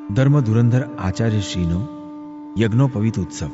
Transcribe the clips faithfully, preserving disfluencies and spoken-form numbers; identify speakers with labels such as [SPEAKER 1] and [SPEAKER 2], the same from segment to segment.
[SPEAKER 1] ધર્મધુરંધર આચાર્યશ્રીનો યજ્ઞોપવિત ઉત્સવ.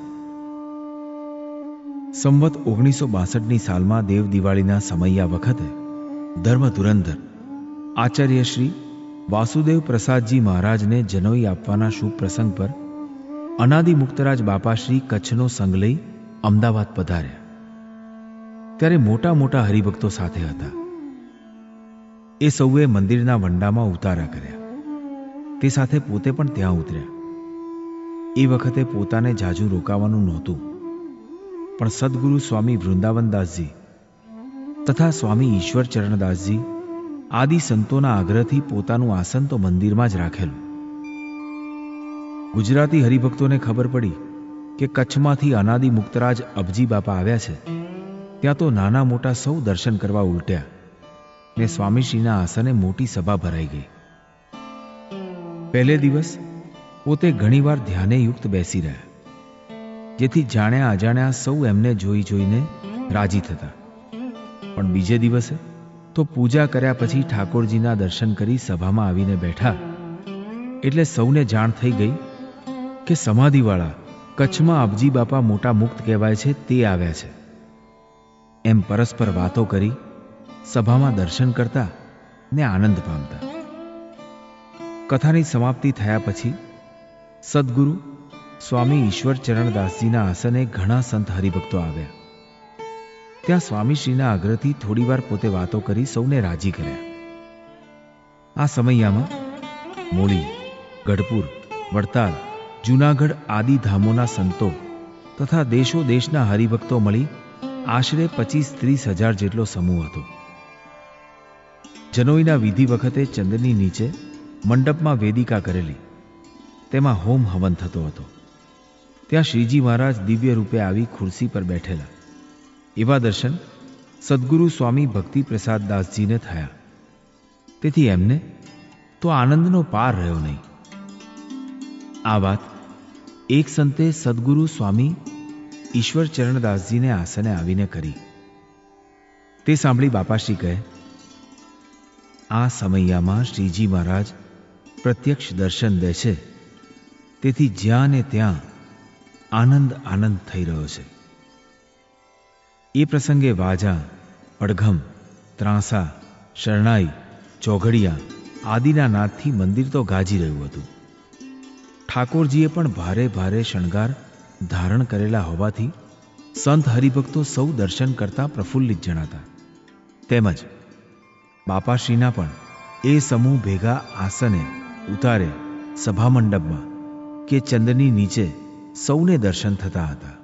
[SPEAKER 1] સંવત ઓગણીસો બાસઠની સાલમાં દેવ દિવાળીના સમયયા વખતે ધર્મધુરંધર આચાર્યશ્રી વાસુદેવ પ્રસાદજી મહારાજને જનોઈ આપવાના શુભ પ્રસંગ પર અનાદિ મુક્તરાજ બાપાશ્રી કચ્છનો સંગ લઈ અમદાવાદ પધાર્યા. ત્યારે મોટા મોટા હરિભક્તો સાથે હતા. એ સૌએ મંદિરના વંડામાં ઉતારા કર્યા. તે સાથે પોતે પણ ત્યાં ઉતર્યા. એ વખતે પોતાને જાજુ રોકાવાનું નહોતું, પણ સદગુરુ સ્વામી વૃંદાવનદાસજી તથા સ્વામી ઈશ્વર ચરણદાસજી આદિ સંતોના આગ્રહથી પોતાનું આસન તો મંદિરમાં જ રાખેલું. ગુજરાતી હરિભક્તોને ખબર પડી કે કચ્છમાંથી અનાદિ મુક્તરાજ અબજી બાપા આવ્યા છે, ત્યાં તો નાના મોટા સૌ દર્શન કરવા ઉલટ્યા ને સ્વામીશ્રીના આસને મોટી સભા ભરાઈ ગઈ. પહેલે દિવસ પોતે ઘણીવાર ધ્યાને યુક્ત બેસી રહ્યા, જેથી જાણ્યા અજાણ્યા સૌ એમને જોઈ જોઈને રાજી થતા. પણ બીજે દિવસે તો પૂજા કર્યા પછી ઠાકોરજીના દર્શન કરી સભામાં આવીને બેઠા એટલે સૌને જાણ થઈ ગઈ કે સમાધિવાળા કચ્છમાં અબજી બાપા મોટા મુક્ત કહેવાય છે તે આવ્યા છે. એમ પરસ્પર વાતો કરી સભામાં દર્શન કરતા ને આનંદ પામતા. કથાની સમાપ્તિ થયા પછી સદગુરુ સ્વામી ઈશ્વર ચરણદાસજીના આસને ઘણા સંત હરિભક્તો આવ્યા. ત્યાં સ્વામીશ્રીના આગ્રહથી થોડીવાર પોતે વાતો કરી સૌને રાજી કર્યા. આ સમયયામાં મોળી, ગઢપુર, વડતાલ, જૂનાગઢ આદિ ધામોના સંતો તથા દેશો દેશના હરિભક્તો મળી આશરે પચીસ ત્રીસ હજાર જેટલો સમૂહ હતો. જનોઈના વિધિ વખતે ચંદ્રની નીચે મંડપમાં વેદિકા કરેલી, તેમાં હોમ હવન થતો હતો. ત્યાં શ્રીજી મહારાજ દિવ્ય રૂપે આવી ખુરશી પર બેઠેલા. એવા દર્શન સદગુરુ સ્વામી ભક્તિ પ્રસાદ દાસજીને થયા. તેથી એમને તો આનંદનો પાર રહ્યો નહીં. આ વાત એક સંતે સદગુરુ સ્વામી ઈશ્વર ચરણદાસજીને આસને આવીને કરી. તે સાંભળી બાપાશ્રી કહે, આ સમયયામાં શ્રીજી મહારાજ પ્રત્યક્ષ દર્શન દે છે, તેથી જ્યાં ને ત્યાં આનંદ આનંદ થઈ રહ્યો છે. એ પ્રસંગે વાજા, પડઘમ, ત્રાંસા, શરણાઈ, ચોઘડિયા આદિના નાદથી મંદિર તો ગાજી રહ્યું હતું. ઠાકોરજીએ પણ ભારે ભારે શણગાર ધારણ કરેલા હોવાથી સંત હરિભક્તો સૌ દર્શન કરતા પ્રફુલ્લિત જણાતા. તેમજ બાપાશ્રીના પણ એ સમૂહ ભેગા આસને ઉતારે સભા મંડપમાં કે ચંદ્રની નીચે સૌને દર્શન થતા હતા.